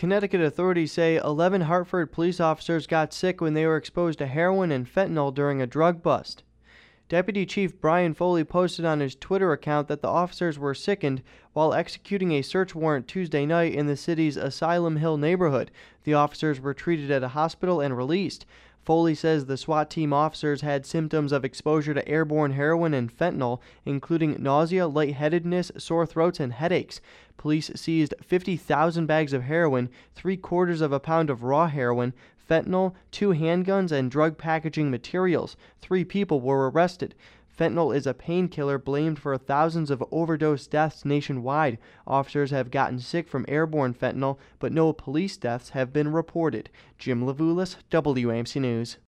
Connecticut authorities say 11 Hartford police officers got sick when they were exposed to heroin and fentanyl during a drug bust. Deputy Chief Brian Foley posted on his Twitter account that the officers were sickened while executing a search warrant Tuesday night in the city's Asylum Hill neighborhood. The officers were treated at a hospital and released. Foley says the SWAT team officers had symptoms of exposure to airborne heroin and fentanyl, including nausea, lightheadedness, sore throats, and headaches. Police seized 50,000 bags of heroin, 3/4 of a pound of raw heroin, fentanyl, 2 handguns, and drug packaging materials. 3 people were arrested. Fentanyl is a painkiller blamed for thousands of overdose deaths nationwide. Officers have gotten sick from airborne fentanyl, but no police deaths have been reported. Jim Levulis, WAMC News.